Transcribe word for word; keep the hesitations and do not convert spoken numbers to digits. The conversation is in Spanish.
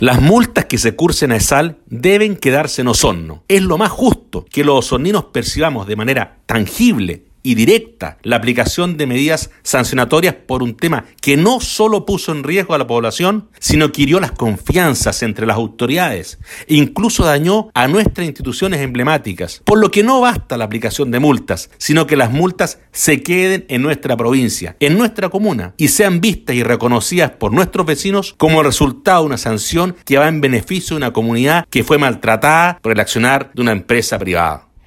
Las multas que se cursen a ESAL deben quedarse en Osorno. Es lo más justo que los osorninos percibamos de manera tangible y directa la aplicación de medidas sancionatorias por un tema que no solo puso en riesgo a la población, sino que hirió las confianzas entre las autoridades e incluso dañó a nuestras instituciones emblemáticas. Por lo que no basta la aplicación de multas, sino que las multas se queden en nuestra provincia, en nuestra comuna, y sean vistas y reconocidas por nuestros vecinos como resultado de una sanción que va en beneficio de una comunidad que fue maltratada por el accionar de una empresa privada.